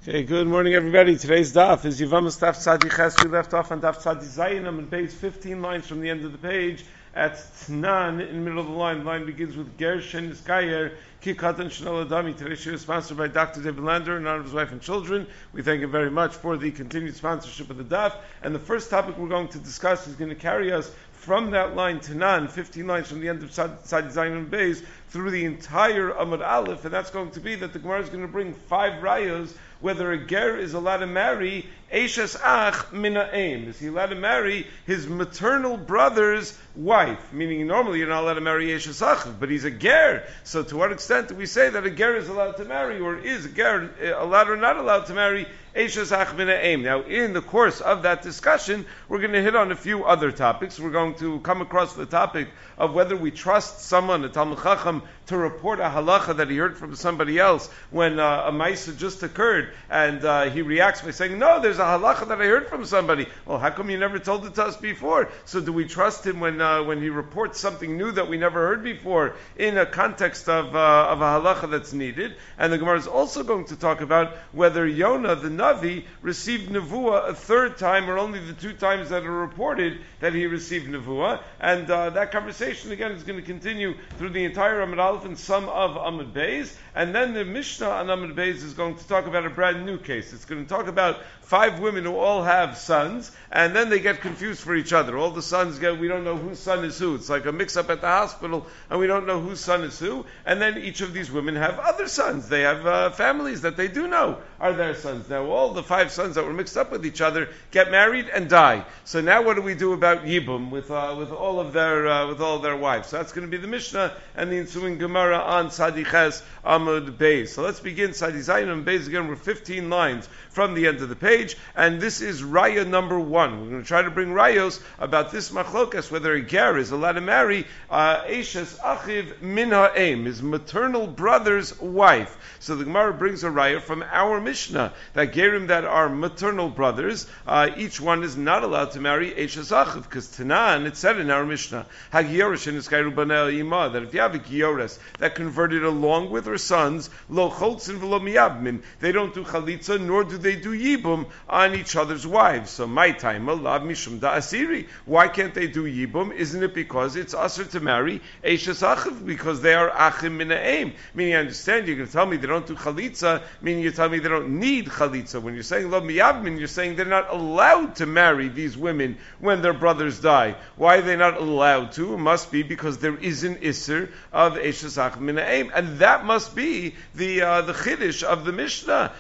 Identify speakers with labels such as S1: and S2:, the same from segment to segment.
S1: Okay, good morning everybody. Today's daf is Yevamos Daf Tzadi Ches. We left off on Daf Tzadi Zayin on page 15 lines from the end of the page at Tnan in the middle of the line. The line begins with Gershon Iskayer Kikatan Shnol Adami. Today's show is sponsored by Dr. David Lander in honor of his wife and children. We thank him very much for the continued sponsorship of the daf. And the first topic we're going to discuss is going to carry us from that line Tnan, 15 lines from the end of Tzadi Zayin and Beis through the entire Amud Aleph, and that's going to be that the Gemara is going to bring 5 rayos whether a ger is allowed to marry Eishes Ach Mina Aim. Is he allowed to marry his maternal brother's wife? Meaning normally you're not allowed to marry Eishes Ach, but he's a ger. So to what extent do we say that a ger is allowed to marry, or is a ger allowed or not allowed to marry Eishes Ach Mina Aim? Now in the course of that discussion, we're going to hit on a few other topics. We're going to come across the topic of whether we trust someone, a Talmud Chacham, to report a halacha that he heard from somebody else when a ma'isa just occurred, and he reacts by saying, no, there's a halacha that I heard from somebody. Well, how come you never told it to us before? So do we trust him when he reports something new that we never heard before in a context of a halacha that's needed? And the Gemara is also going to talk about whether Yonah, the Navi, received nevuah a third time, or only the 2 times that are reported that he received nevuah. And that conversation, again, is going to continue through the entire Amud Aleph and some of Amud Beis. And then the Mishnah on Amud Beis is going to talk about a brand new case. It's going to talk about 5 women who all have sons, and then they get confused for each other. All the sons we don't know whose son is who. It's like a mix-up at the hospital, and we don't know whose son is who. And then each of these women have other sons. They have families that they do know are their sons. Now all the 5 sons that were mixed up with each other get married and die. So now what do we do about Yibum with all of their wives? So that's going to be the Mishnah and the ensuing Gemara on Tzadi Ches Amud Beis. So let's begin Tzadi Zayin and Beis again. We're 15 lines from the end of the page, and this is Raya number 1. We're going to try to bring Rayos about this machlokas, whether a ger is allowed to marry Eishes Achiv Min Ha'em, his maternal brother's wife. So the Gemara brings a Raya from our Mishnah that gerim that are maternal brothers, each one is not allowed to marry Eishes Achiv, because Tanan, it said in our Mishnah, Hagiyorish in Iskairu Banel Yima, that if you have a Giyores that converted along with her sons, Lo Choltzin V'lo Miyabmin, they don't do Chalitza, nor do they do Yibum on each other's wives. So my time, Alav Mishum Da Asiri. Why can't they do Yibum? Isn't it because it's usher to marry Eishes Achiv, because they are Achim Min Ha'em? Meaning, I understand, you're going to tell me they don't do Chalitza, meaning you tell me they don't need Chalitza. When you're saying Lo Miyabmin, you're saying they're not allowed to marry these women when their brothers die. Why are they not allowed to? It must be because there is an Isser of Eishes Achim Min Ha'em, and that must be the Chiddush of the Mishnah,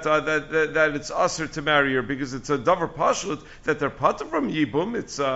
S1: that it's usher to marry her, because it's a davar pashut that they're patur from Yibum.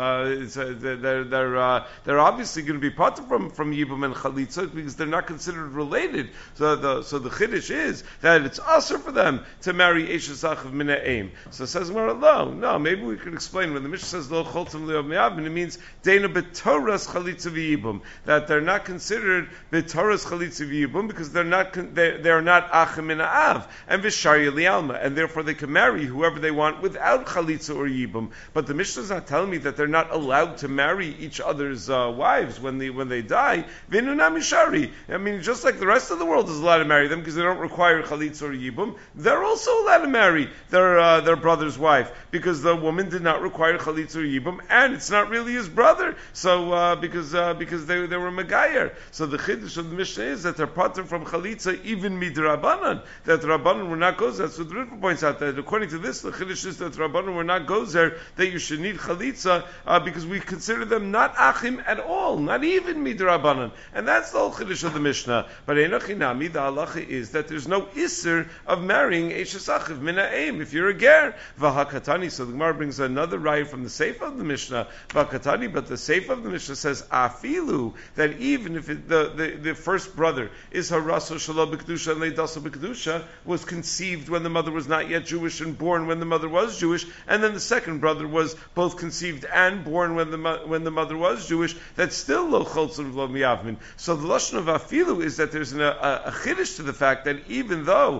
S1: They're obviously going to be patur from Yibum and Chalitza, because they're not considered related. So the Chiddush is that it's usher for them to marry Eishes Achiv Min Ha'em. So it says, no, maybe we could explain when the Mishnah says Lo Choltzim Le'ov Me'avin, it means Deina B'Toras Chalitza V'Yibum, that they're not considered B'Toras Chalitza V'Yibum because they're not Achim Min Ha'av and V'Sharya Li'alma, and therefore they can marry whoever they want without Chalitza or Yibum. But the Mishnah is not telling me that they're not allowed to marry each other's wives when they die. V'Nuna Mishari. I mean, just like the rest of the world is allowed to marry them because they don't require Chalitza or Yibum, they're also allowed to marry their brother's wife because the woman did not require Chalitza or Yibum, and it's not really his brother. So because they were Megayer. So the Chiddush of the Mishnah is that they're patur from Chalitza even midrabanan. That Rabbanan were not gozer. That's what the Ritva points out, that according to this, the Chiddush is that Rabbanan were not gozer, that you should need Chalitza because we consider them not Achim at all, not even midrabanan. And that's the whole Chiddush of the Mishnah. But Einachinami, the halacha is that there's no Isser of marrying Eishes Achiv Min Ha'em if you're a ger. V'hakatani. So the Gemara brings another raya from the Seif of the Mishnah. V'hakatani, but the Seif of the Mishnah says Afilu, that even if the first brother is Haraso Shalom B'Kedusha and Leidaso B'Kedusha, was conceived when the mother was not yet Jewish and born born when the mother was Jewish, and then the second brother was both conceived and born when the mother was Jewish, that's still lo cholzim v'lo miyavmin. So the lashon of afilu is that there's a chiddush to the fact that even though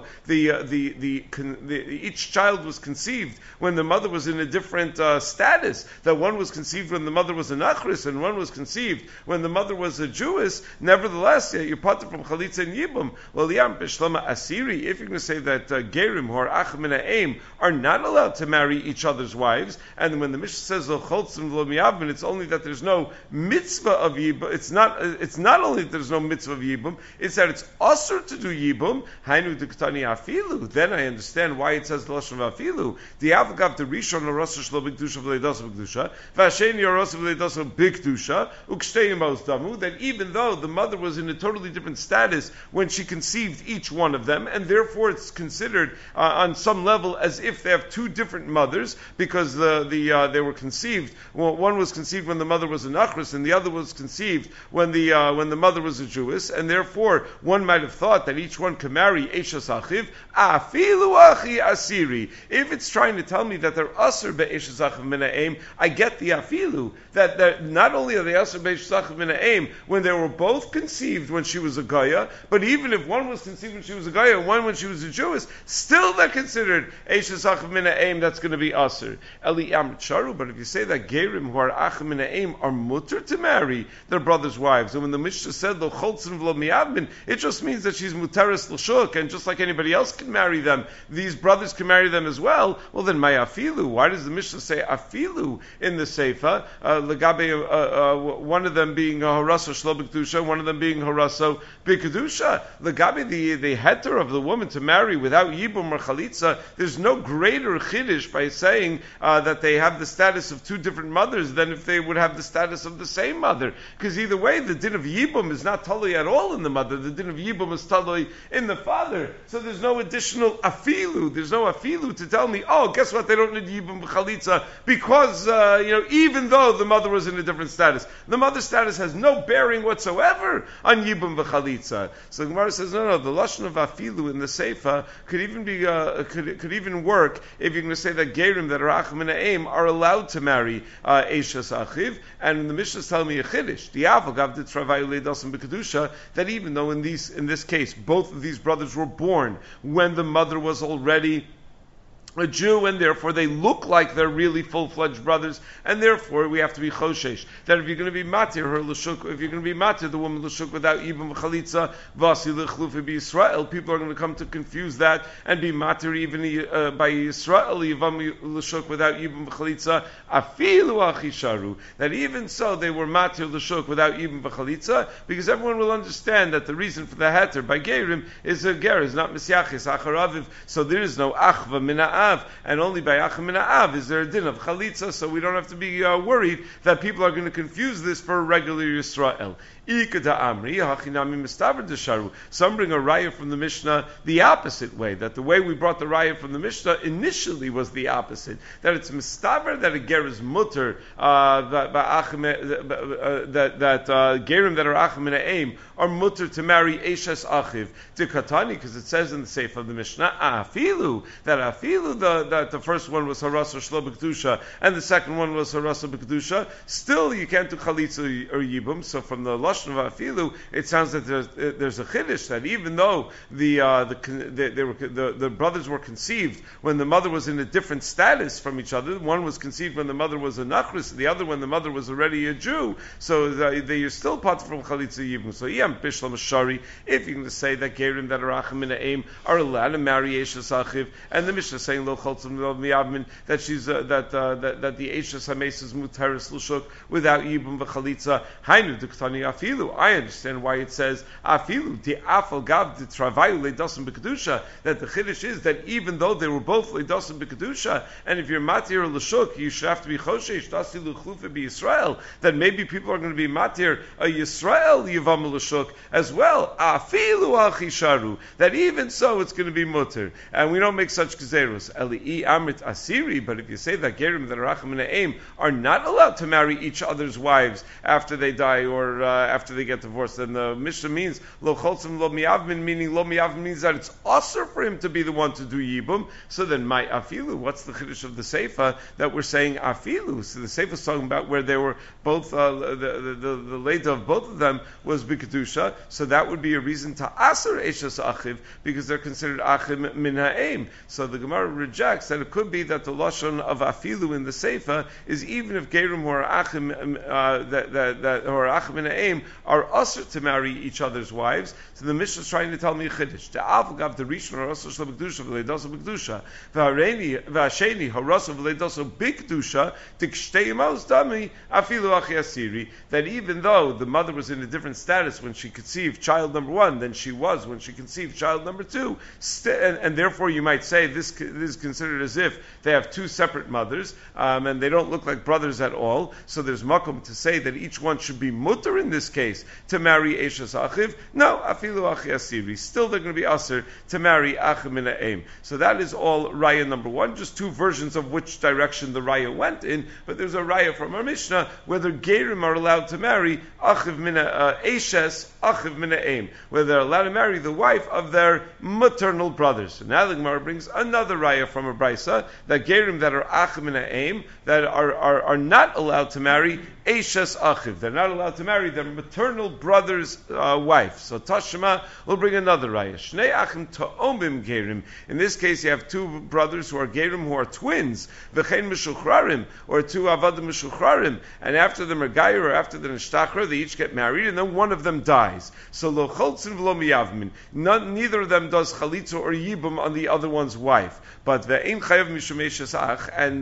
S1: each child was conceived when the mother was in a different status, that one was conceived when the mother was a nachris and one was conceived when the mother was a Jewess, nevertheless, you're parted from chalitza and yibum. Well, yam b'shlama asiri, if you're going to say that gerim or achim and aim are not allowed to marry each other's wives, and when the Mishnah says lo cholzim v'lo miyavmin, it's only that there's no mitzvah of yibum. It's not only that there's no mitzvah of yibum, it's that it's usher to do yibum. Hainu d'ktani afilu. Then I understand why it says the lashon of afilu. The avgav the rishon l'rosh shlo b'kedusha v'leidos b'kedusha v'asheni l'rosh v'leidos b'kedusha ukshteyim bos damu. That even though the mother was in a totally different status when she conceived each one of them, and therefore it's considered on some level as if they have two different mothers, because they were conceived. Well, one was conceived when the mother was a nachris, and the other was conceived when the mother was a Jewess, and therefore one might have thought that each one could marry Eishes Achiv, afilu achi asiri. If it's trying to tell me that they're usher be'Eishes Achiv min ha'em, I get the afilu, that not only are they usher be'Eishes Achiv min ha'em when they were both conceived when she was a Goya, but even if one was conceived when she was a Goya and one when she was a Jewess, still they're considered Eishes Achiv min ha'em, that's going to be usher. Eli Amrit Sharu, but if you say that Gerim who are Achim min ha'em are mutter to marry their brother's wives, and when the Mishnah said lo cholzim v'lo miyavmin, it just means that she's muteres l'shuk, and just like anybody else can marry them, these brothers can marry them as well. Well, then my afilu. Why does the Mishnah say afilu in the Seifa? Legabe, one of them being harasa shlo b'kedusha, one of them being harasa b'kedusha. Legabe, the heter of the woman to marry without yibum or chalitza, there's no greater chiddush by saying that they have the status of two different mothers than if they would have the status of the same mother. Because either way, the din of yibum is not totally at all in the mother. The din of yibum is totally in the father. So there's no additional afilu. There's no afilu to tell me, oh, guess what? They don't need yibum b'chalitza because even though the mother was in a different status, the mother's status has no bearing whatsoever on yibum b'chalitza. So the Gemara says, no. The lashon of afilu in the Seifa could even be could even work if you're going to say that gerim that are achim and aim are allowed to marry Eishes Achiv, and the Mishnah is telling me a chiddush. The avagav did travayu leidasim b'kedusha, that even though in this case both of these brothers were born when the mother was already a Jew, and therefore they look like they're really full-fledged brothers, and therefore we have to be choshesh that if you're going to be matir her l'shuk, if you're going to be matir the woman l'shuk without even chalitza vasi l'chlufi b'Yisrael, people are going to come to confuse that and be matir even by Yisrael yivam l'shuk without even chalitza afilu achisharu, that even so they were matir l'shuk without even chalitza, because everyone will understand that the reason for the heter by gerim is a ger is not misyachis acharaviv, so there is no achva mina'ah, and only by Achim min ha'av is there a din of chalitza, so we don't have to be worried that people are going to confuse this for a regular Yisrael. Some bring a raya from the Mishnah the opposite way, that the way we brought the raya from the Mishnah initially was the opposite, that it's mistaver that a ger is mutter, that gerim that are achim and aim are mutter to marry Eishes Achiv to Katani, because it says in the Seif of the Mishnah afilu, that the first one was harasa shlo b'kedusha and the second one was harasa b'kedusha, still you can't do chalitza or yibum. So from the lashon of afilu, it sounds that there's a chiddush that even though the brothers were conceived when the mother was in a different status from each other, one was conceived when the mother was a nachris, the other when the mother was already a Jew, so they are still part from chalitza yibum. So yam bishlam shari, if you're going to say that gerim that are achim in aim are allowed to marry Eishes Achiv, and the Mishnah saying lo cholzim v'lo miyavmin, that she's that the Eishes Hames is muteres l'shuk without yibum v'chalitza. Hainu d'ktani afilu. I understand why it says afilu the afal gav the travayu leidasim b'kedusha. That the chiddush is that even though they were both leidasim b'kedusha, and if you're matir l'shuk, you should have to be choshesh dasi l'chlufa b'Yisrael. That maybe people are going to be matir a Yisrael yivam l'shuk as well. Afilu achisharu. That even so it's going to be mutter, and we don't make such gezerus. Gerus Eli Amrit Asiri, but if you say that Gerim that are Achim and Aim are not allowed to marry each other's wives after they die or after they get divorced, then the Mishnah means Lo Cholzim Lo Miavmin, meaning Lo Miavmin means that it's usher for him to be the one to do Yibum. So then my Afilu, what's the Chiddush of the Seifa that we're saying Afilu? So the Seifa is talking about where they were both, the Leda of both of them was B'Kedusha, so that would be a reason to Aser Eishas Achiv, because they're considered Achim Min Ha'im. So the Gemara rejects that it could be that the Lashon of Afilu in the Seifa is even if Gerim who are Achim, that who are Achim Min Ha'im are usher to marry each other's wives. So the Mishnah is trying to tell me a Chiddush. The Avgav, the Rishon, are usher Shlo B'Kedusha, V'leidosa B'Kedusha. V'Hasheni, Harosa V'leidosa B'Kedusha, Tikshtei Maus Dami, Afilu Achi Asiri, that even though the mother was in a different status when she conceived child number one than she was when she conceived child number two, and therefore you might say this is considered as if they have two separate mothers, and they don't look like brothers at all, so there's makom to say that each one should be mutter in this case to marry Eishas Achiv. No, Afilu Achi Asiri, still they're going to be usher to marry Achim Min Ha'im. So that is all Raya number one, just two versions of which direction the Raya went in, but there's a Raya from our Mishnah whether Gerim are allowed to marry Achiv Min Eishes Achiv Min Ha'im, whether they're allowed to marry the wife of their maternal brothers. So now the Gemara brings another Raya from a Brisa that Gerim that are Achiv Min Ha'im that are not allowed to marry Eishes Achiv. They're not allowed to marry their maternal brother's wife. So Tashma will bring another Raya. Shnei Achim Ta'omim Gerim. In this case, you have two brothers who are Gerim who are twins. V'chein Meshuchrarim, or two Avadim Meshuchrarim, and after the Mergayer or after the Nishtachra, they each get married, and then one of them dies. So Lo Choltzin V'lo Miyavmin. Neither of them does Chalitza or Yibum on the other one's wife. But Ve'ein Chayav Mishum Eishes Ach, and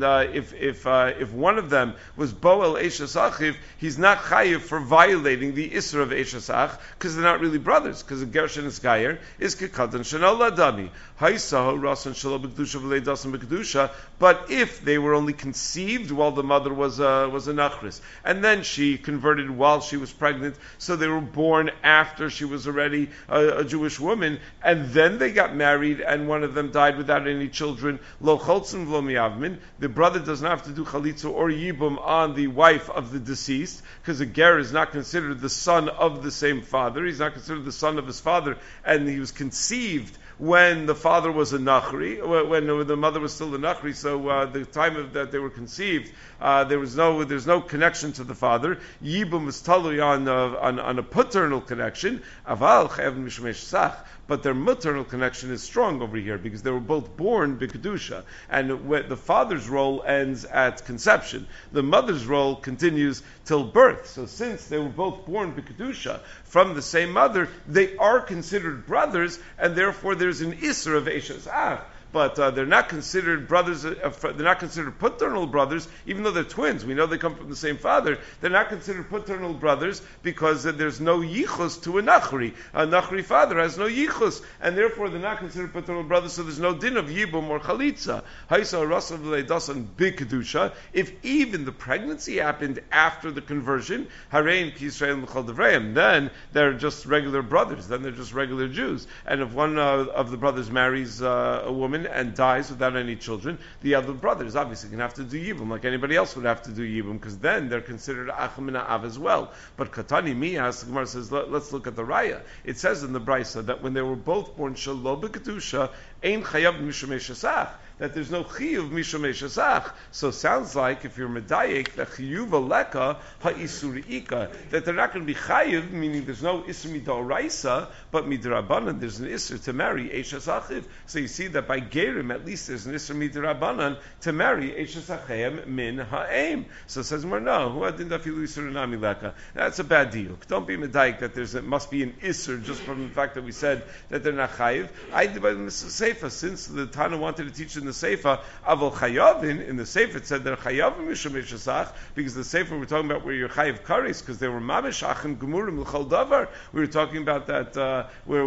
S1: if one of them was Boel Eishes Achiv, he's not Chayav for violating the Isra of Eishes Ach, because they're not really brothers, because a Gershon is Gayer, is Kekatan Shanal Ladani. Haisaho Rasan Shalom B'Kedusha V'leidasan B'Kedusha. But if they were only conceived while the mother was a Nachris, and then she converted while she was pregnant, so they were born after she was already a Jewish woman, and then they got married, and one of them died without any children, Lo Choltzin V'lo Miyavmin, the brother does not have to do Chalitza or Yibum on the wife of the deceased, because a ger is not considered the son of the same father, he's not considered the son of his father, and he was conceived when the father was a Nachri, when the mother was still a Nachri, so the time of that they were conceived, there's no connection to the father. Yibum is talui on a paternal connection. Aval chayav mishmesh sach, but their maternal connection is strong over here because they were both born b'kedusha, and the father's role ends at conception. The mother's role continues till birth. So since they were both born b'kedusha from the same mother, they are considered brothers, and therefore there's an isser of Eishes Ach. But they're not considered brothers. They're not considered paternal brothers, even though they're twins. We know they come from the same father. They're not considered paternal brothers because there's no yichus to a nachri. A nachri father has no yichus, and therefore they're not considered paternal brothers. So there's no din of yibum or chalitza. Haisa rasav leidasan b'kedusha. If even the pregnancy happened after the conversion, harein kisrael l'chol devreim, then they're just regular brothers. Then they're just regular Jews. And if one of the brothers marries a woman and dies without any children, the other brother is obviously going to have to do Yibum, like anybody else would have to do Yibum, because then they're considered Achim Min Ha'av as well. But Katani Miyas, the Gemara says, let's look at the Raya. It says in the Brisa that when they were both born Shalom B'Kedusha, Ein Chayav Mishum Eishesach, that there's no chiyuv mishum eishesach. So it sounds like if you're medayik, the chiyuv aleka ha'isur that they're not going to be chayiv, meaning there's no isur midoraisa, but midrabanan there's an isur to marry eishesachiv. So you see that by gerim at least there's an isur midrabanan to marry eishesachem min ha'em. So it says more no, who adin dafilu isur nami leka. That's a bad deal. Don't be medayik that it must be an isur just from the fact that we said that they're not chayiv. I divided in the Seifa, since the Tana wanted to teach in the Seifa, Aval Chayavin, in the Seifa it said they're Chayavin Mishum Eishesach, because the Seifa we're talking about where you're Chayav Karis, because they were Mamish Achim Gemurim L'chol Davar. We were talking about that where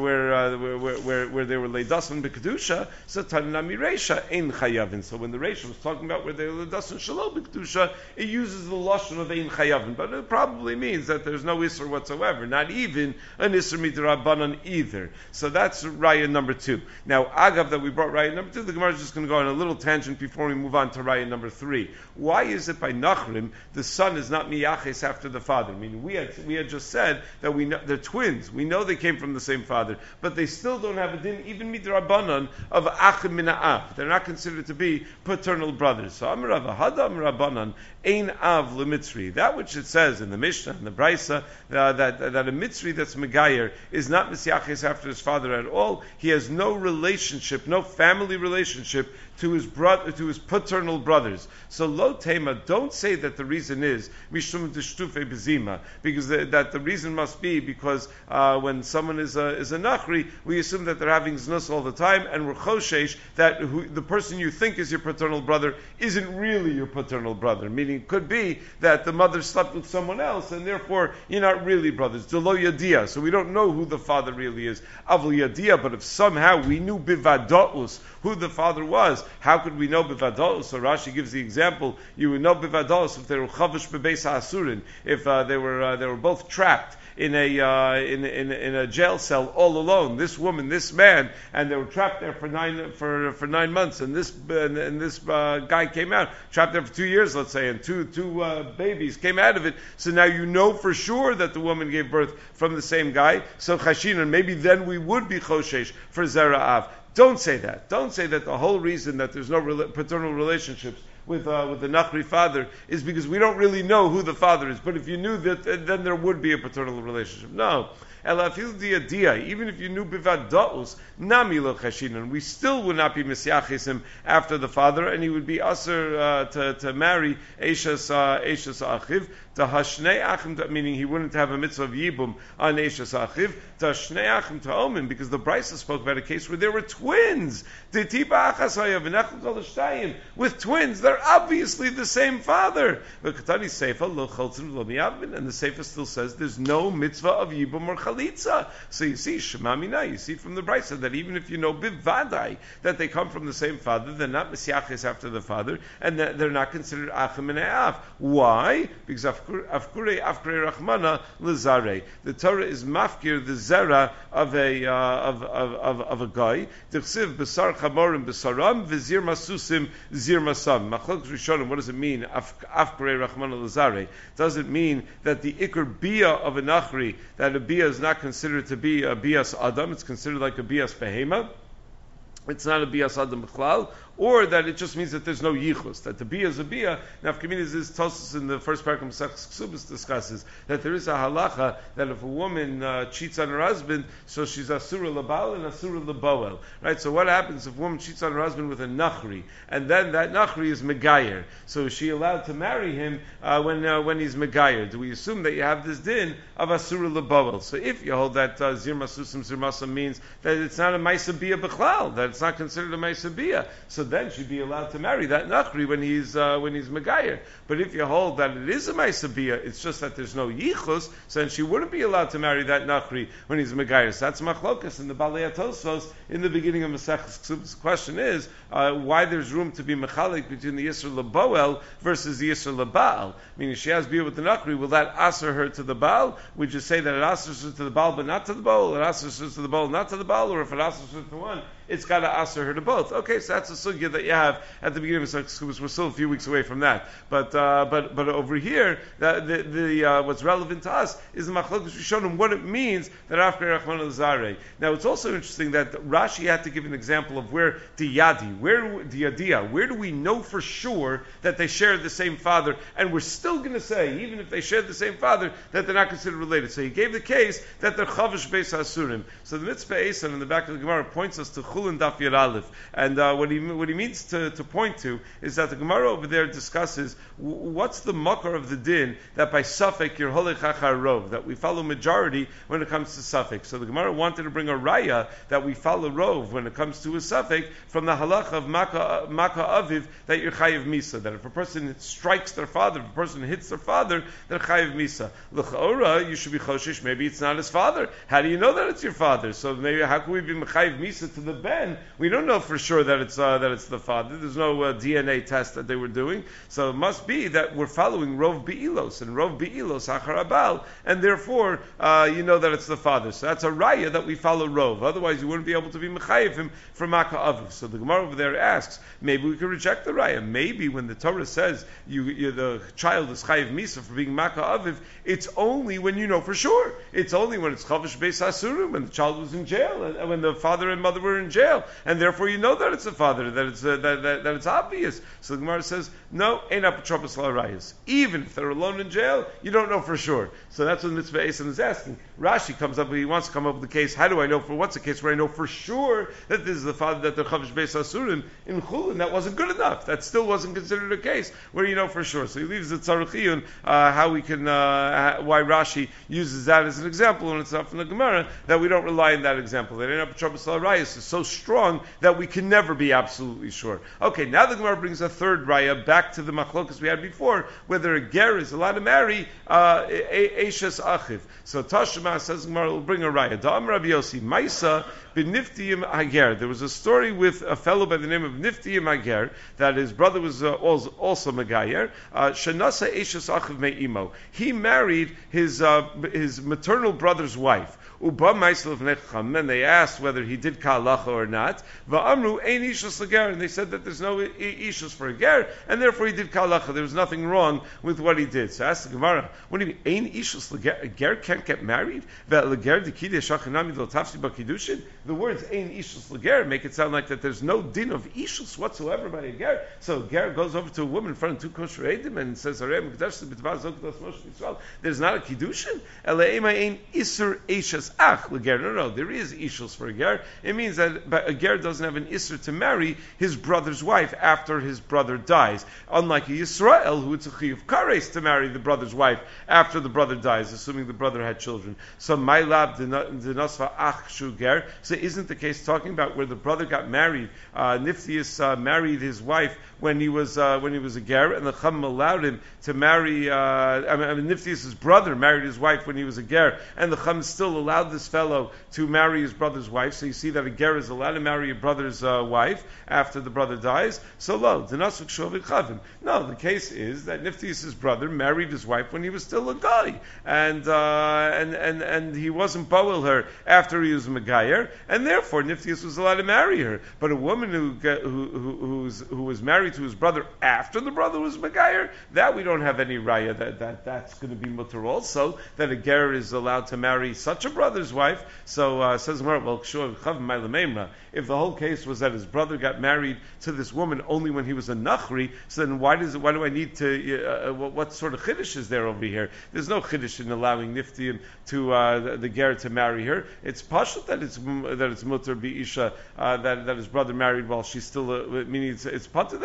S1: they were Leidasan B'Kedusha, so Tanami Reisha Ein Chayavin. So when the Reisha was talking about where they were Leidasan Shalom B'Kedusha, it uses the Lashon of Ein Chayavin, but it probably means that there's no Isser whatsoever, not even an Isser Midrabanan either. So that's Raya number 2. Now, agav that we brought raya number 2, the Gemara is just going to go on a little tangent before we move on to raya number 3. Why is it by Nachrim the son is not miyaches after the father? Meaning we had just said that we know they're twins. We know they came from the same father, but they still don't have a din even midrabanan of achim min ha'av. They're not considered to be paternal brothers. So Amar Rav Hada Amar Rabbanan ein av lemitzri. That which it says in the Mishnah and the Brisa that a mitzri that's megayer is not misyaches after his father at all. He has no relationship, no family relationship to his brother, to his paternal brothers. So lo tema, don't say that the reason is mishum d'shtufe bezima, because that the reason must be because when someone is a nachri, we assume that they're having znus all the time, and we're choshesh that the person you think is your paternal brother isn't really your paternal brother. Meaning, it could be that the mother slept with someone else, and therefore you're not really brothers. Delo yadia, so we don't know who the father really is. Avl yadia, but if somehow we knew bivadaus who the father was, how could we know bivadaus? So Rashi gives the example: you would know bivadaus if they were chavish bebeis ha'asurin, if they were both trapped in a jail cell all alone. This woman, this man, and they were trapped there for 9 months. And this guy came out, trapped there for 2 years, let's say, and two babies came out of it. So now you know for sure that the woman gave birth from the same guy. So chashin, and maybe then we would be choshesh for zera'av. Don't say that. Don't say that the whole reason that there's no paternal relationships with the Nachri father is because we don't really know who the father is. But if you knew that, then there would be a paternal relationship. No. Even if you knew bivadaus, nami lo chashinan, we still would not be misyaches him after the father, and he would be aser to marry Eishas achiv. To hashnei achim, meaning he wouldn't have a mitzvah of yibum on Eishas achiv. To hashnei achim to omen, because the Brisa spoke about a case where there were twins. With twins, they're obviously the same father. And the Seifa still says there's no mitzvah of yibum or chalitza. So you see, Shema Mina, you see from the Brisa that even if you know bivadai that they come from the same father, they're not misyaches after the father, and they're not considered achim and ha'av. Why? Because afkure rachmana lezare. The Torah is mafkir the zera of a guy. T'chsiv besar chamorim besaram v'zir masusim zir masam. Machlokes Rishonim. What does it mean? Afkure rachmana lezare. Does it mean that the ikar bia of a nachri, that a bia is not considered to be a bias adam? It's considered like a bias behema. It's not a bias adam b'chlal, or that it just means that there's no yichus, that the bia is a bia. Nafkaminas is Tosfos in the first paragraph of Masechus Ksubos discusses that there is a halacha that if a woman cheats on her husband, so she's asura labal and asura laboel. Right? So what happens if a woman cheats on her husband with a nachri, and then that nachri is megayer? So is she allowed to marry him when he's megayer? Do we assume that you have this din of asura laboel? So if you hold that zir masusim zir masam means that it's not a maisa bia b'chlal, that it's not considered a maisa bia, so then she'd be allowed to marry that nachri when he's megayer. But if you hold that it is a maisabiyah, it's just that there's no yichus, so then she wouldn't be allowed to marry that nachri when he's megayer. So that's machlokas in the Balei Tosfos in the beginning of Maseches Ksubos. The question is why there's room to be mechalik between the Yisr Laboel versus the Yisr Labal. Meaning she has biyah with the nachri, will that aser her to the Baal? We just say that it asers her to the Baal but not to the Baal, it asers her to the Baal not to the Baal, or if it asers her to one, it's got to aser her to both. Okay, so that's a sugya that you have at the beginning of Maseches Ksubos. We're still a few weeks away from that, but over here, what's relevant to us is the Machlokes Rishonim, what it means that after Rachman al-Zareh. Now, it's also interesting that Rashi had to give an example of where Diyadi, where do we know for sure that they share the same father, and we're still going to say, even if they share the same father, that they're not considered related. So he gave the case that they're chavish beis hasurim. So the Mitzvah Esan in the back of the Gemara points us to Chulin Daf Yud Aleph, and what he means to point to is that the Gemara over there discusses what's the makar of the din that by suffix you're holech achar rov, that we follow majority when it comes to suffix. So the Gemara wanted to bring a raya that we follow rov when it comes to a suffix from the halacha of maka aviv, that you're chayiv misa, that if a person strikes their father, if a person hits their father, they're chayiv misa. L'chaora, you should be choshish, maybe it's not his father. How do you know that it's your father? So maybe how can we be chayiv misa to the ben, we don't know for sure that it's the father. There's no DNA test that they were doing, so it must be that we're following Rov Be'ilos, and Rov Be'ilos Achar Abal, and therefore you know that it's the father. So that's a raya that we follow Rov. Otherwise, you wouldn't be able to be mechayev him from Makkah Aviv. So the Gemara over there asks, maybe we could reject the raya. Maybe when the Torah says the child is chayiv misa for being Makkah Aviv, it's only when you know for sure. It's only when it's chavish beis asurim, when the child was in jail, and when the father and mother were in jail, and therefore you know that it's a father, that it's that it's obvious. So the Gemara says, no, ain't apotropos l'arayos. Even if they're alone in jail, you don't know for sure. So that's what Mitzvah Esan is asking. Rashi comes up, he wants to come up with the case. How do I know what's the case where I know for sure that this is the father, that they're chavish beis asurim in Chulin? That wasn't good enough. That still wasn't considered a case where you know for sure. So he leaves the tzarechiyun how we can why Rashi uses that as an example, and it's not from the Gemara that we don't rely on that example. That ain't apotropos l'arayos is so strong that we can never be absolutely sure. Okay, now the Gemara brings a third raya back to the machlokas we had before, whether a ger is allowed to marry Eishes Achiv. So Tashma says Gemara will bring a raya. Da'am Rabbi Yossi Maisa b'Niftiim Hager. There was a story with a fellow by the name of Niftiim Hager that his brother was also Megayer. Shenasa Eishes Achiv Me'imo. He married his maternal brother's wife. Uba Ma'isel Necham, and they asked whether he did Ka'alacha or not. Va'amru ein ishus l'ger, and they said that there's no ishus for a ger, and therefore he did Ka'alacha. There was nothing wrong with what he did. So ask the Gemara, what do you mean ein ishus l'ger? A ger can't get married? Ve'leger dikidei shachanami lo tafsi b'kiddushin. The words ein ishus l'ger make it sound like that there's no din of ishus whatsoever by a ger. So a ger goes over to a woman in front of two kosher edim and says, there's not a kiddushin. Ele'ema ein isur eishes ach l'ger. No, there is ishus for a ger. It means that a ger doesn't have an isur to marry his brother's wife after his brother dies. Unlike a Yisrael, who it's a chiyuv kares to marry the brother's wife after the brother dies, assuming the brother had children. So my lab dinasva ach shu ger. So isn't the case talking about where the brother got married? Niftius married his wife when he was a ger, and the Chum allowed him to marry. Niftius' brother married his wife when he was a ger, and the Chum still allowed this fellow to marry his brother's wife. So you see that a ger is allowed to marry a brother's wife after the brother dies. So lo, dinasuk shovit chavim. No, the case is that Niftius' brother married his wife when he was still a guy, and he wasn't boel her after he was Megayer, and therefore Niftius was allowed to marry her. But a woman who was married to his brother after the brother was Megayer, that we don't have any raya that's going to be mutter also, that a ger is allowed to marry such a brother's wife. So says Gemara, well, if the whole case was that his brother got married to this woman only when he was a nachri, so then why do I need to? What sort of chiddush is there over here? There's no chiddush in allowing Niftiim to the ger to marry her. It's pashut that it's mutter biisha that his brother married while she's still meaning it's pashut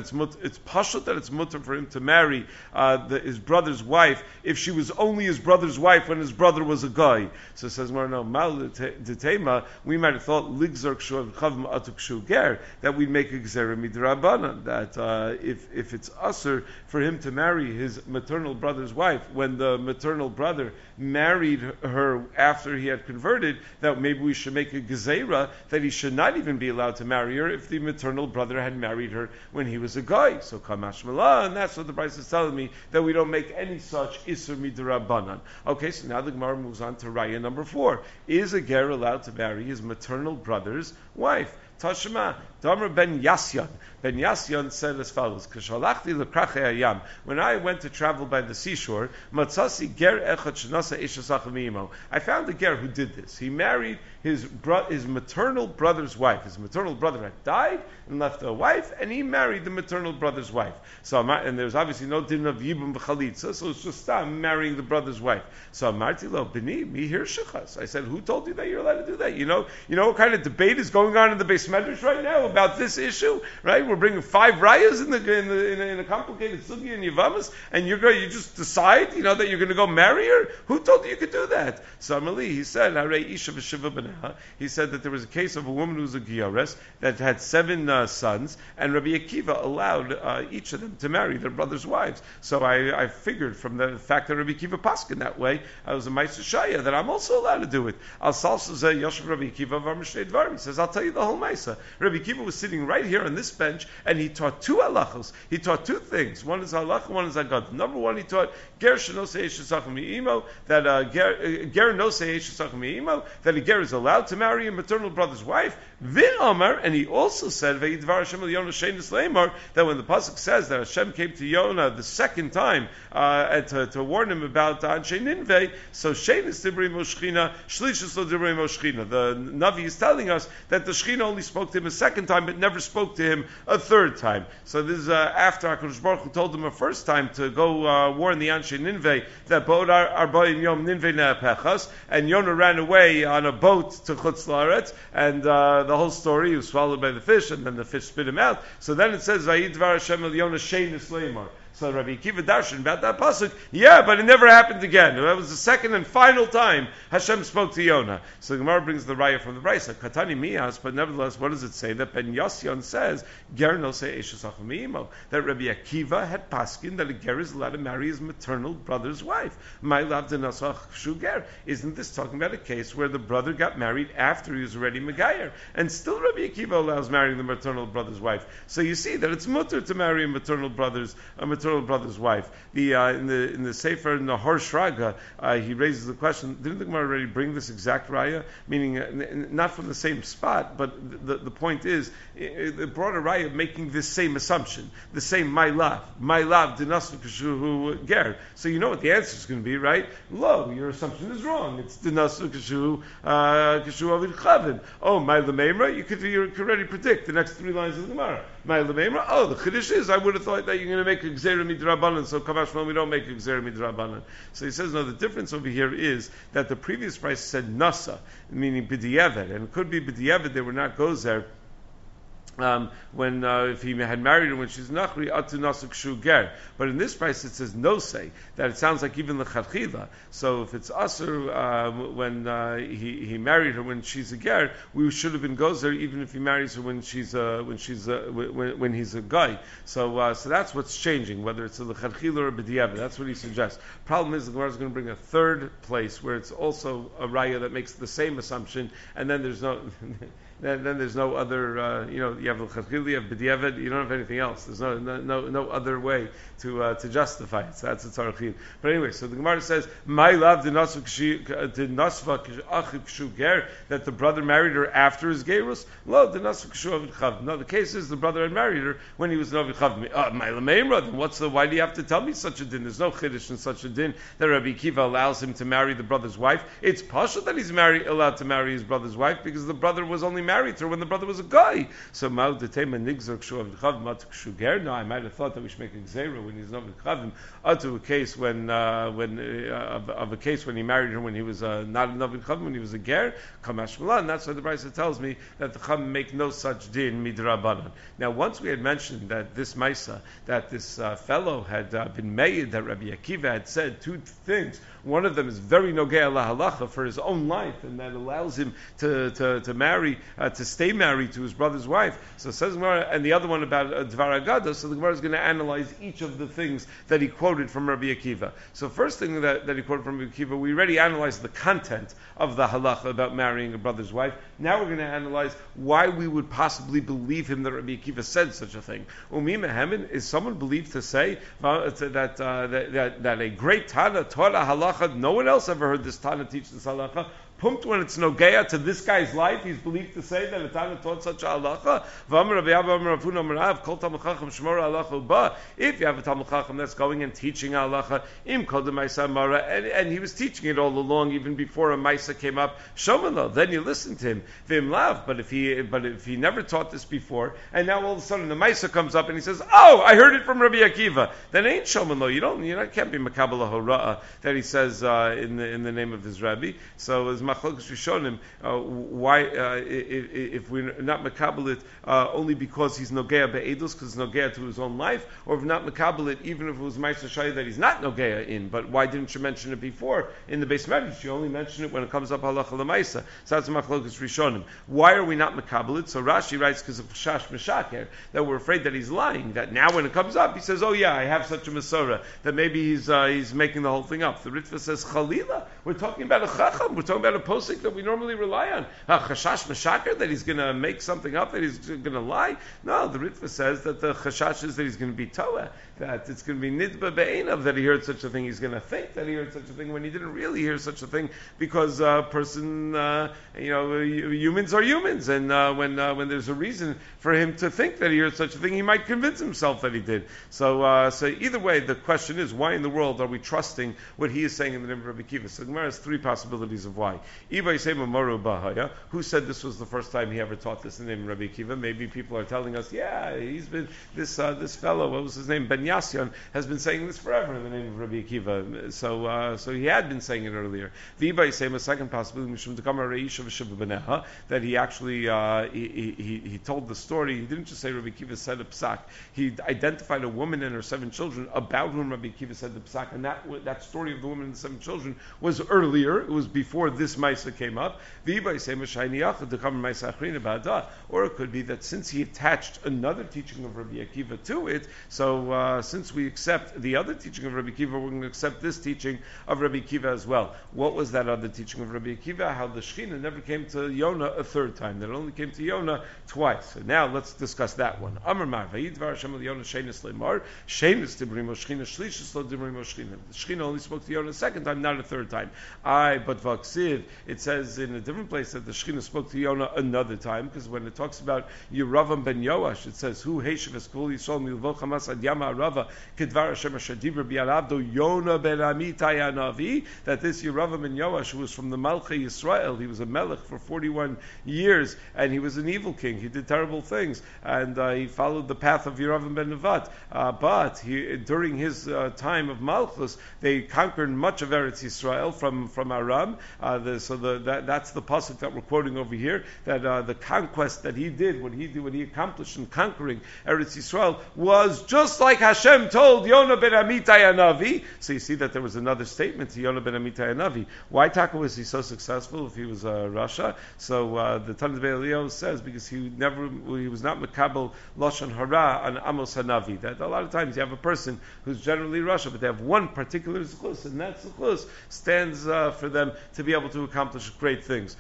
S1: that it's mutter for him to marry his brother's wife if she was only his brother's wife when his brother was a guy. So it says no mal detema. We might have thought ligzar kshuv chavim atuk shu ger, that we'd make a gzera midrabanan, that if it's usher for him to marry his maternal brother's wife when the maternal brother married her after he had converted, that maybe we should make a gezerah that he should not even be allowed to marry her if the maternal brother had married her when he was a guy. So kamash malah, and that's what the Bryce is telling me, that we don't make any such isur midrabanan. Okay, so now the Gemara moves on to raya number 4. Is a ger allowed to marry his maternal brother's wife? Tashma, Damar ben Yasyan. Ben Yasyan said as follows: Kashalachti lekrachei hayam. When I went to travel by the seashore, matzasi ger echad shenasa ishasach mimo. I found a ger who did this. He married his maternal brother's wife. His maternal brother had died and left a wife, and he married the maternal brother's wife. So, and there's obviously no din of yibum b'chalitza, so it's just marrying the brother's wife. So Amarti lo b'ni mi hir shechas. I said, who told you that you're allowed to do that? You know what kind of debate is going on in the Beis Medrash right now about this issue, right? We're bringing 5 rayas in a complicated sugi in Yavamas, and you just decide, that you're going to go marry her. Who told you you could do that? So Amali, he said, Harei isha v'shiva b'neha. He said that there was a case of a woman who was a giyores that had 7 sons, and Rabbi Akiva allowed each of them to marry their brother's wives. So I figured from the fact that Rabbi Akiva paskin that way, I was a Ma'aser Shaya, that I'm also allowed to do it. Al Salsa Yoshev Rabbi Akiva Var Mishnei Dvarim. He says, I'll tell you the whole Ma'aser. brisa. Rabbi Akiva was sitting right here on this bench, and he taught two halachos. He taught two things. One is halacha, one is agad. Number one, he taught ger shenosei eshesachim mi'imo, that ger nosei eshesachim mi'imo, that a ger is allowed to marry a maternal brother's wife. V'amar, and he also said ve'yidvar Hashem el Yonah shenis leimar, that when the pasuk says that Hashem came to Yonah the second time to warn him about Anshe Ninveh, so shenis divrei moshchina, shlishus lo divrei moshchina. The Navi is telling us that the Shechina only spoke to him a second time, but never spoke to him a third time. So this is after HaKadosh Baruch Hu told him a first time to go warn the Anshe Ninveh that Bo'od Arba'im Yom Ninveh Ne'apechas, and Yonah ran away on a boat to Chutz La'aretz, and the whole story, he was swallowed by the fish, and then the fish spit him out. So then it says, Vayidvar Hashem el Yonah shenis leimar. So Rabbi Akiva darshan about that pasuk, yeah, but it never happened again. That was the second and final time Hashem spoke to Yonah. So the Gemara brings the raya from the Brisa, Katani Miyas, but nevertheless, what does it say? That Ben Yosyon says, Ger no se eshesach mi'imo, that Rabbi Akiva had paskin that a ger is allowed to marry his maternal brother's wife. My lav denasach shuger. Isn't this talking about a case where the brother got married after he was already megayer, and still Rabbi Akiva allows marrying the maternal brother's wife? So you see that it's mutter to marry a maternal brother's wife. In the Sefer Nahor Shraga, he raises the question: didn't the Gemara already bring this exact raya? Meaning, not from the same spot, but the point is, it brought a raya making this same assumption, the same my lav dinasu kashuhu ger. So you know what the answer is going to be, right? Lo, your assumption is wrong. It's dinasu kashuhu avid chavin. Oh, my lememra, you could already predict the next three lines of the Gemara. My lememra. Oh, the chiddush is, I would have thought that you're going to make a gzera midrabanan. So kamash we don't make a gzera midrabanan. So he says, no, the difference over here is that the previous price said nasa, meaning b'diavad, and it could be b'diavad they were not gozer. When if he had married her when she's nachri atu nasuk shu ger, but in this price it says no say, that it sounds like even the chadchila. So if it's asur when he married her when she's a ger, we should have been gozer even if he marries her when he's a guy. So that's what's changing, whether it's a chadchila or a b'diavad. That's what he suggests. Problem is the Gemara is going to bring a third place where it's also a raya that makes the same assumption, and then there's no. Then there's no other, you have the chadchil, you have b'diavad, you don't have anything else. There's no other way to justify it. So that's a tzarachil. But anyway, so the Gemara says, "My love did nasva kshu ger," that the brother married her after his gerus. Lo did nasva kshu avid chav. No, the case is the brother had married her when he was an avid chav. My lameimra. Then why do you have to tell me such a din? There's no chiddush in such a din that Rabbi Akiva allows him to marry the brother's wife. It's pasha that he's allowed to marry his brother's wife because the brother was only married to her when the brother was a guy. So no, I might have thought that we should make a gzera when he's not chavim to a case when of a case when he married her when he was not a novin chavim, when he was a ger kamash malan. That's why the Brisa tells me that the chavim make no such din midrabanan. Now, once we had mentioned that this Maisa, that this fellow had been made, that Rabbi Akiva had said two things. One of them is very nogea lahalacha for his own life, and that allows him to marry, to stay married to his brother's wife. So says Gemara, and the other one about Dvar Agada. So the Gemara is going to analyze each of the things that he quoted from Rabbi Akiva. So first thing that he quoted from Rabbi Akiva, we already analyzed the content of the halacha about marrying a brother's wife. Now we're going to analyze why we would possibly believe him that Rabbi Akiva said such a thing. Umi Mehemin, is someone believed to say that a great Tana taught a halacha? No one else ever heard this Tana teach this halacha. Pumped when it's nogeya to this guy's life, he's believed to say that a Tana taught such a halacha. If you have a Talmud Chacham that's going and teaching a halacha, and he was teaching it all along, even before a Maisa came up, Shomanlo, then you listen to him. But if he never taught this before, and now all of a sudden the Maisa comes up and he says, "Oh, I heard it from Rabbi Akiva," then ain't Shomanlo. You can't be Makabala Hora'ah that he says in the name of his Rabbi. So as Machlokes Rishonim, why if we're not makabel it only because he's nogea be'edus, because it's nogea to his own life, or if not makabel it even if it was ma'aser shayah that he's not nogea in, but why didn't you mention it before in the base medrash? You only mention it when it comes up halacha l'maisa. So that's Machlokes Rishonim. Why are we not makabel it? So Rashi writes because of chash meshaker, that we're afraid that he's lying. That now when it comes up, he says, "Oh yeah, I have such a Masorah," that maybe he's making the whole thing up. The Ritva says, "Chalila, we're talking about a chacham. We're talking about got a posik that we normally rely on. Chashash Meshaker, that he's going to make something up, that he's going to lie. No, the Ritva says that the chashash is that he's going to be toa, that it's going to be nidba be'enav, that he heard such a thing. He's going to think that he heard such a thing when he didn't really hear such a thing, because humans are humans, and when there's a reason for him to think that he heard such a thing, he might convince himself that he did. So either way, the question is, why in the world are we trusting what he is saying in the name of Rabbi Akiva? So the Gemara has three possibilities of why. Who said this was the first time he ever taught this in the name of Rabbi Akiva? Maybe people are telling us, yeah, he's been this fellow, what was his name, Ben Yasyan, has been saying this forever in the name of Rabbi Akiva. So he had been saying it earlier. A second possibility, that he actually he told the story. He didn't just say Rabbi Akiva said a psak. He identified a woman and her 7 children about whom Rabbi Akiva said the psak, and that story of the woman and the 7 children was earlier. It was before this Maisa came up. Or it could be that since he attached another teaching of Rabbi Akiva to it, so since we accept the other teaching of Rabbi Akiva, we're going to accept this teaching of Rabbi Akiva as well. What was that other teaching of Rabbi Akiva? How the Shechina never came to Yonah a third time, that it only came to Yonah twice. So now let's discuss that one. Amar Mar, Vayidvar Hashem Yonah Shenis Leimar, Shenis Dibrim Shechina, Shlishis Lo Dibrim Shechina. The Shechina only spoke to Yonah a second time, not a third time. But Vaksiv, it says in a different place that the Shechina spoke to Yonah another time, because when it talks about Yeravam ben Yoash, it says, Hu Heishav Eskul Yisrael Milvo Chamas Ad Yama Arava Kedvar Hashem Asher Dibra Bi'alavdo Yonah ben Amitai Hanavi, that this Yeravam ben Yoash, who was from the Malchei Yisrael, he was a melech for 41 years, and he was an evil king. He did terrible things, and he followed the path of Yeravam ben Nevat. But during his time of Malchus, they conquered much of Eretz Yisrael from Aram. That's the pasuk that we're quoting over here. That the conquest that he did, what he accomplished in conquering Eretz Yisrael, was just like Hashem told Yonah ben Amitai Hanavi. So you see that there was another statement to Yonah ben Amitai Hanavi. Why Taka was he so successful if he was Rasha? So the Tanit Be'Elio says because he was not Mekabel Lashon Hara on Amos Hanavi. That a lot of times you have a person who's generally Rasha, but they have one particular zechus, and that zechus stands for them to be able to accomplish great things.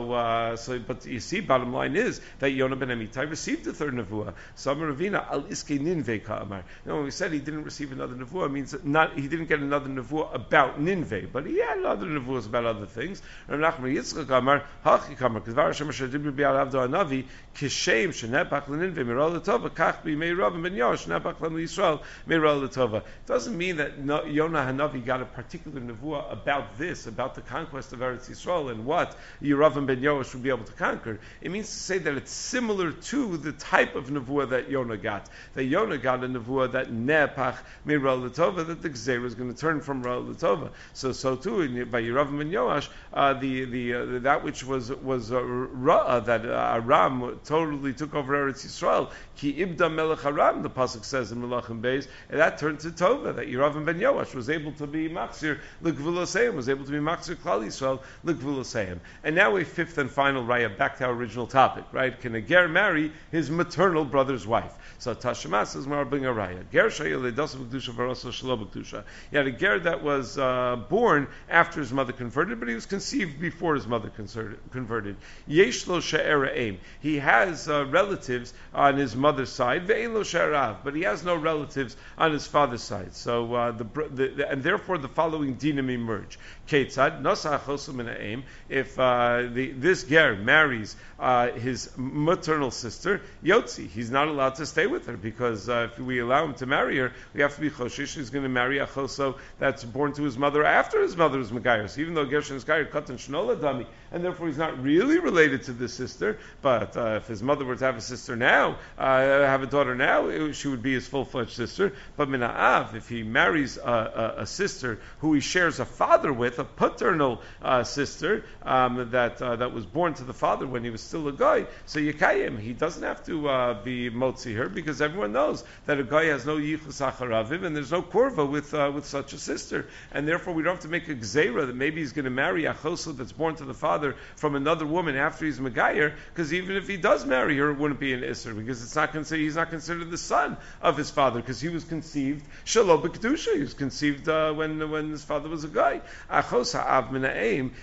S1: But you see, bottom line is that Yonah ben Amitai received the third nevuah. So Amar Ravina al iske Ninveh ka'amar. When we said he didn't receive another nevuah, it means he didn't get another nevuah about Ninveh, but he had other nevuahs about other things. Rav Nachman Yitzchak Amar hachi kamar k'dvar Hashem asher dibru bi'al avdo hanavi kishem shenepach leNinveh meral l'tova kach b'imei Rav ben Yosh nepach l'Yisrael meral l'tova. It doesn't mean that Yonah Hanavi got a particular nevuah about this, about the conquest of Eretz Yisrael and what Yeravam ben Yosh would be able to conquer. It means to say that it's similar to the type of nevuah that Yonah got. That Yonah got a nevuah that nepach meral l'tova, that the gzeira is going to turn from Ra l'tova. So too by Yeravam ben Yoash, that which was Ra'ah, that Aram totally took over Eretz Yisrael. Ki ibda melech Aram, the pasuk says in Melachim Beis, and that turned to Tova. That Yeravam ben Yoash was able to be Machzir l'Gvuloseim, was able to be Machzir Klal Yisrael l'Gvuloseim. And now a fifth and final raya, back to our original topic, right? Can a ger marry his maternal brother's wife? So Tashema says, "Mar bring a raya. Ger shayel ledasav b'kedusha v'rasa shelo b'kedusha." He had a ger that was born after his mother converted, but he was conceived before his mother converted. Yesh lo she'era aim. He has relatives on his mother's side, ve'ein lo she'erav, but he has no relatives on his father's side. So and therefore the following dinim emerge. Ketzad nasa achosu min ha'aim. If this ger marries his maternal sister, Yotzi, he's not allowed to stay with her, because if we allow him to marry her, we have to be choshish. He's going to marry a choso that's born to his mother after his mother is Megayos. So even though Gershon is Gayer Katan Shnola Dami, and therefore he's not really related to this sister, but if his mother were to have a sister now, have a daughter now, she would be his full-fledged sister. But Mina'av, if he marries a sister who he shares a father with, a paternal sister that was born to the father when he was still a guy, so Yekayim, he doesn't have to be motzi her, because everyone knows that a guy has no yichus acharavim, and there's no korva with such a sister, and therefore we don't have to make a gzeira that maybe he's going to marry a choso that's born to the father from another woman after he's megayer, because even if he does marry her, it wouldn't be an isser, because he's not considered the son of his father, because he was conceived shelo b'kedusha. He was conceived when his father was a guy. Achos ha'av min ha'aim,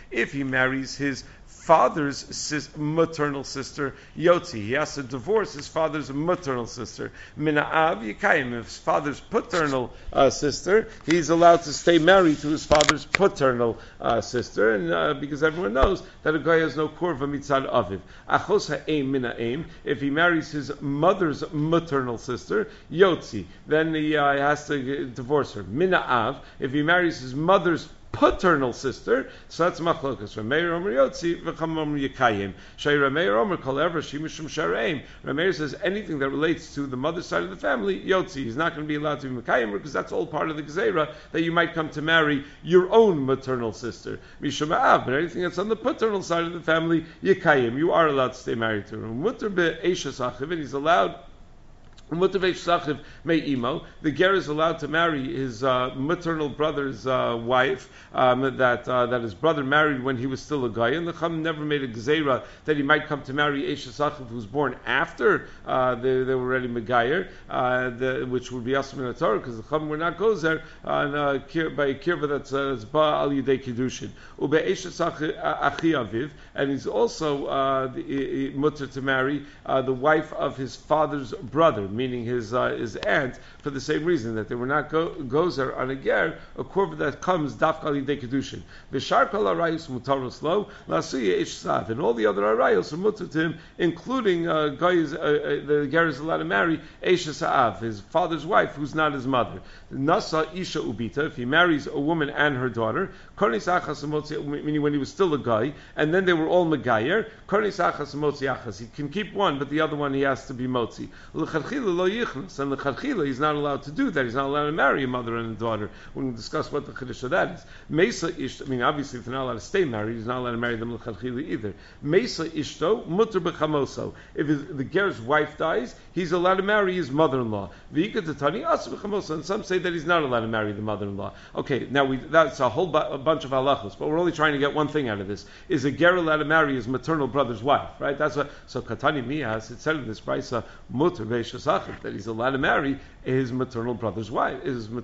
S1: If he marries his father's maternal sister, Yotzi. He has to divorce his father's maternal sister. Mina'av Yikayim. If his father's paternal sister, he's allowed to stay married to his father's paternal sister, and because everyone knows that a guy has no kurva mitzad aviv. Achos ha'eim mina'eim. If he marries his mother's maternal sister, Yotzi, then he has to divorce her. Mina'av. If he marries his mother's paternal sister, so that's machlokas. Rameir Omer Yotzi, v'cham Omer Yikayim. Shei Rameir Omer kol ever shimishum shareim. Rameir says anything that relates to the mother's side of the family, Yotzi. He's not going to be allowed to be Mekayim because that's all part of the Gezerah that you might come to marry your own maternal sister. Mishum Av, but anything that's on the paternal side of the family, Yikayim. You are allowed to stay married to her. Mutter be'eshes achiv, and he's allowed. The ger is allowed to marry his maternal brother's wife that his brother married when he was still a guy, and the Chum never made a gzeira that he might come to marry Eshes Achiv, who was born after they were already Megayer, which would be Asum in the Torah, because the Chum were not gozer by a kirva that's Ba al Yidei Kiddushin. Ube Eshes Achi Aviv, and he's also mutter to marry the wife of his father's brother, meaning his aunt, for the same reason that they were not gozer on a ger, a korban that comes dafka lidei kedushin. V'shar kol arayos mutaros lo lasuya ish sav, and all the other arayos are mutar to him, including guys. The ger is allowed to marry Eshes Sa'av, his father's wife, who's not his mother. Nasa isha ubita, if he marries a woman and her daughter, kornis achas motzi, meaning when he was still a guy, and then they were all megayer. Kornis achas motzi achas, he can keep one, but the other one he has to be motzi. Lo yichnas, and the chadchila he's not allowed to do that. He's not allowed to marry a mother and a daughter. We're going to discuss what the chiddush of that is. Mesa ishto, I mean, obviously, if they're not allowed to stay married, he's not allowed to marry them l'chadchila either. Mesa ishto mutter b'chamoso. If the ger's wife dies, he's allowed to marry his mother-in-law. V'ika tatani asu b'chamoso, and some say that he's not allowed to marry the mother-in-law. Okay, now that's a whole bunch of halachos, but we're only trying to get one thing out of this: is a ger allowed to marry his maternal brother's wife? Right? That's what. So katani miyas, it said in this brisa mutter ve'shasach, that he's allowed to marry his maternal brother's wife.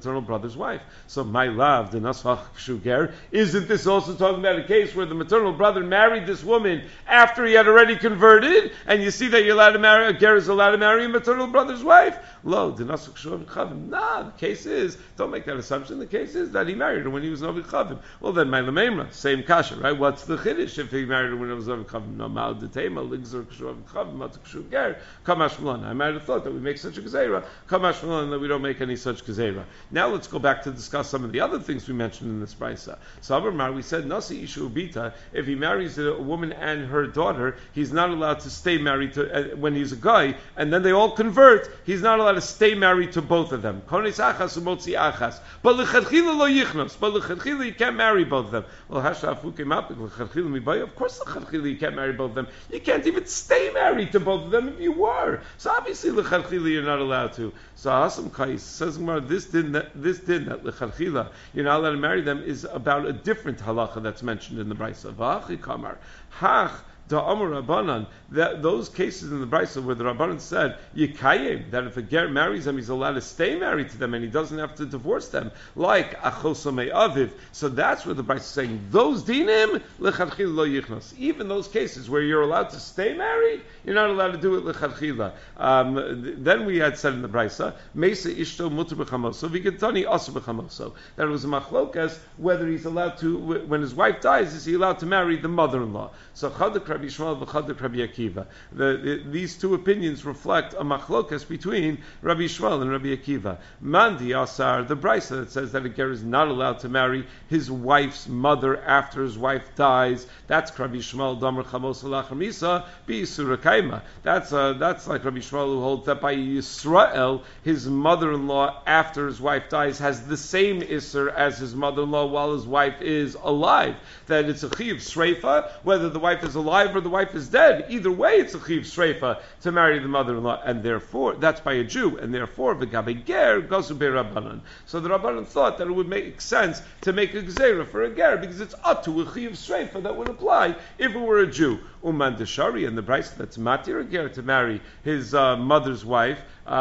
S1: So my love, the nasvach shuger, isn't this also talking about a case where the maternal brother married this woman after he had already converted, and you see that you're allowed to marry, a ger is allowed to marry a maternal brother's wife? Lo, the nasvach shuger. Nah, the case is, don't make that assumption, the case is that he married her when he was Novi Chavim. Well then, my lamemra, same kasha, right? What's the chiddush if he married her when he was Novi Chavim? No, mal detema, ligzor kshuv chavim, matuk shuger, kamash malon. I might have thought that we make such a gezerah, kamash malon, that we don't make any such gezerah. Now let's go back to discuss some of the other things we mentioned in this brisa. So Abraham, we said nasi ishu ubita, if he marries a woman and her daughter, he's not allowed to stay married to when he's a guy, and then they all convert. He's not allowed to stay married to both of them. Konis achas umotzi achas, but lechatchila lo yichnos. But lechatchila you can't marry both of them. Well, hashafu came up lechatchila mibay. Of course, lechatchila you can't marry both of them. You can't even stay married to both of them if you were. So obviously lechatchila you're not allowed to. So Hasam Kais says this din that lechatchila you're not allowed to marry them is about a different halacha that's mentioned in the brisa. V'achi kamar hach da amar Rabbanan, that those cases in the brisa where the Rabbanan said Yikayim, that if a ger marries them, he's allowed to stay married to them and he doesn't have to divorce them, like Achosame Aviv. So that's where the brisa is saying those dinim lechatchila lo yichnos. Even those cases where you're allowed to stay married, you're not allowed to do it lechatchila. Then we had said in the brisa Mesa Ishto Mutter b'chamoso v'Gitani Asu b'chamoso, that it was a machlokas whether he's allowed to, when his wife dies, is he allowed to marry the mother-in-law. So Chadak Rabbi Yishmael v'Chadak Rabbi Akiva. These two opinions reflect a machlokas between Rabbi Yishmael and Rabbi Akiva. Mandi Asar, the brisa that says that a ger is not allowed to marry his wife's mother after his wife dies. That's Rabbi Yishmael Damar Chamos Lachamisa B'Yisura Kaima. That's like Rabbi Yishmael who holds that by Yisrael, his mother-in-law after his wife dies has the same Isser as his mother-in-law while his wife is alive. That it's a chiv sreifa, whether the wife is alive or the wife is dead. Either way, it's a chiv sreifa to marry the mother-in-law, and therefore that's by a Jew, and therefore v'gabe ger gosu beRabbanan. So the Rabbanan thought that it would make sense to make a gzeira for a ger because it's atu a chiv sreifa that would apply if it were a Jew. Uman deshari, and the brisa that's matir a ger to marry his mother's wife,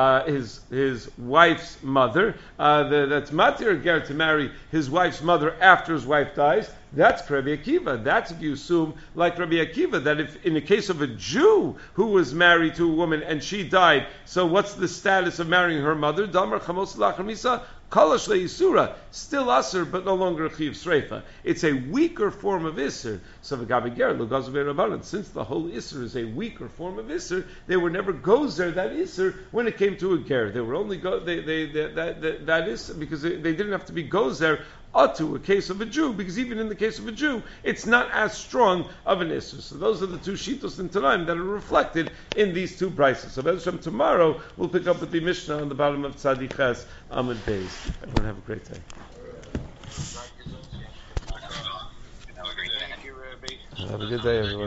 S1: his wife's mother. That's matir a ger to marry his wife's mother after his wife dies. That's Rabbi Akiva. That's if you assume, like Rabbi Akiva, that if in the case of a Jew who was married to a woman and she died, so what's the status of marrying her mother? Damar Chamos Lachamisa, Kalash Le'isura, still Asr, but no longer Chiv Sreifa. It's a weaker form of Isser. So V'gabi Ger, Lugaz Rabbanan, since the whole Isser is a weaker form of Isser, they were never gozer that Isser when it came to a Ger. They were only that is because they didn't have to be gozer to a case of a Jew, because even in the case of a Jew, it's not as strong of an Isser. So those are the two Shitos in Tanaim that are reflected in these two prices. So Bezram tomorrow we'll pick up with the Mishnah on the bottom of Tzadik Ches Amud Beis. Everyone have a great day. Have a good day, everyone.